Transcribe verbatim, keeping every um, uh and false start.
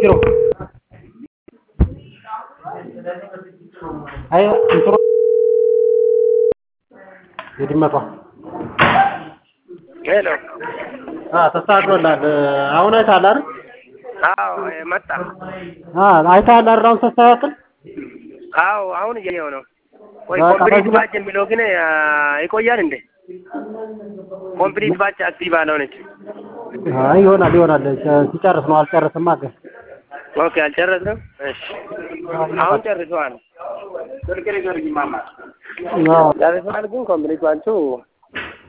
zero ayo intro jadi mata hello ah ተስተካክሎላል አሁን አይታል አይደል አዎ መጣ አዎ አይታል አራው ተስተካክል አዎ አሁን እየየው ነው ወይ ኮምፕሊት ባች የሚለው ግን ይቆያል እንዴ ኮምፕሊት ባች አክቲቭ አልሆነች አይ ይሆናል ይሆናል ሲጨርስ ነው አልጨረሰም አገ ኦኬ አልጨረስንም እሺ አሁን ጨርሰዋል ስልክ ንገርኝ ማማ አዎ ጨርሰዋል ግን ኮምፕሊት ባቹ